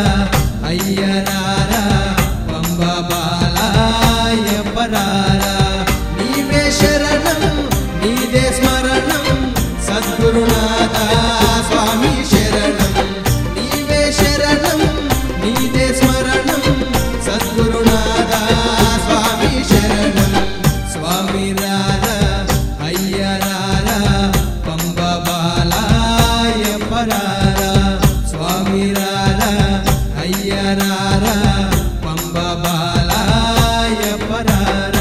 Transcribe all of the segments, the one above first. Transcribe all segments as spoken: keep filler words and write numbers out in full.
అయ్యరారా పంబా బాలా అయ్యప్పరారా నీవే శరణం నీదే స్మరణం సద్గురునాథ స్వామి శరణం నీవే శరణం నీదే స్మరణం సద్గురునాథ స్వామి శరణం స్వామి రారా అయ్యరారా పంబా బాలా అయ్యప్పరారా స్వామి రారా అయ్యరారా పంబా బాలా అయ్యప్పరారా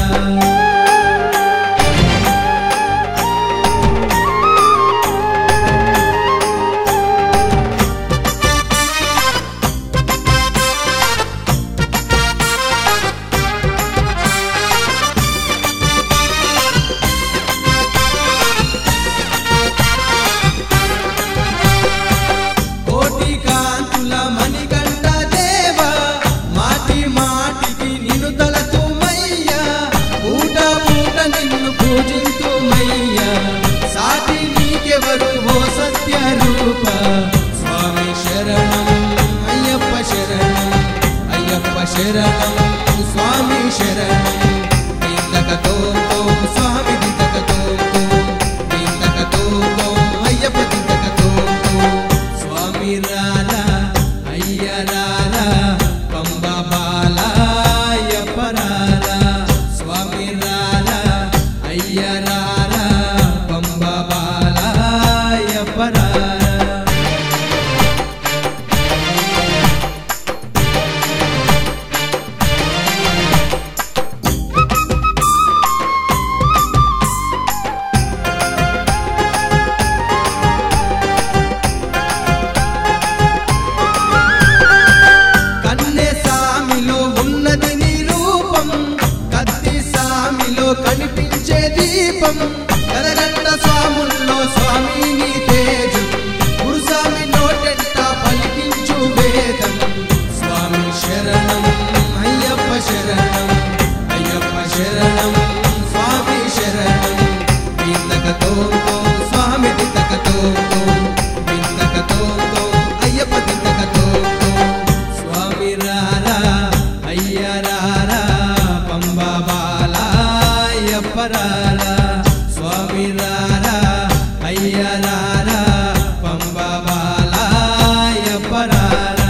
కోటి కాంతుల మణికంఠ దేవ మాటి మాటికి నిన్ను తలతుమయ్యా పూట పూట నిన్ను పూజింతుమయ్యా సాటి నీకెవరు ఓ సత్య రూప స్వామి శరణం అయ్యప్ప శరణం అయ్యప్ప శరణం స్వామి శరణం దిందకతో స్వామి దిందకతో దిందకతో అయ్యప్ప దిందకతో స్వామి రారా అయ్యరారా పంబా బాలా అయ్యప్పరారా స్వామి రారా అయ్యరారా పంబా బాలా అయ్యప్పరారా కన్నె సామిలో ఉన్నది నీ రూపం కత్తి సామిలో కనిపించే దీపం కరగంట స్వాముల్లో స్వామి నీ తేజం గురుస్వామి నోటెంట పలికించు వేదం స్వామి శరణం అయ్యప్ప శరణం అయ్యప్ప శరణం స్వామి శరణం దిందకతో స్వామి దిందకతో దిందకతో అయ్యప్ప దిందకతో స్వామి రారా అయ్యరారా పంబా బాలా అయ్యప్పరారా స్వామి రారా అయ్యరారా పంబా బాలా అయ్యప్పరారా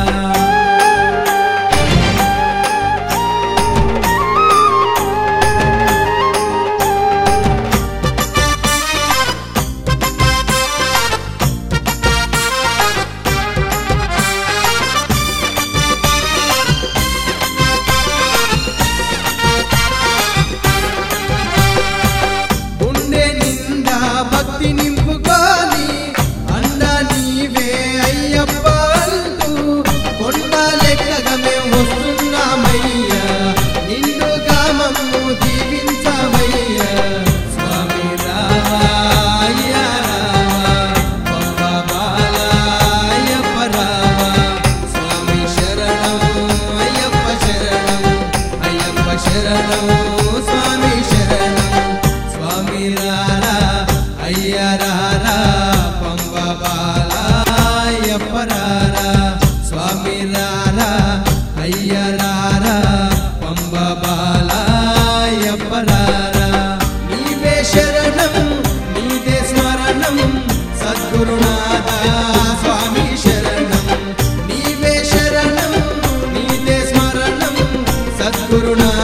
గుండె నిండా భక్తి నింపుకొని అండ నీవే అయ్యప్ప అంటూ కొండ లెక్కగా మేము వస్తున్నామయ్యా నిండుగా మమ్ము దీవించవయ్యా స్వామి రావా అయ్యా రావా పంబా బాలా అయ్యప్ప రావా స్వామి శరణం అయ్యప్ప శరణం అయ్యప్ప శరణం స్వామి శరణం స్వామి రారా అయ్యరారా పంబా బాలా అయ్యప్పరారా స్వామి రారా అయ్యరారా పంబా బాలా అయ్యప్పరారా నీవే శరణం నీదే స్మరణం సద్గురునాథ స్వామి శరణం నీవే శరణం నీదే స్మరణం సద్గురునాథ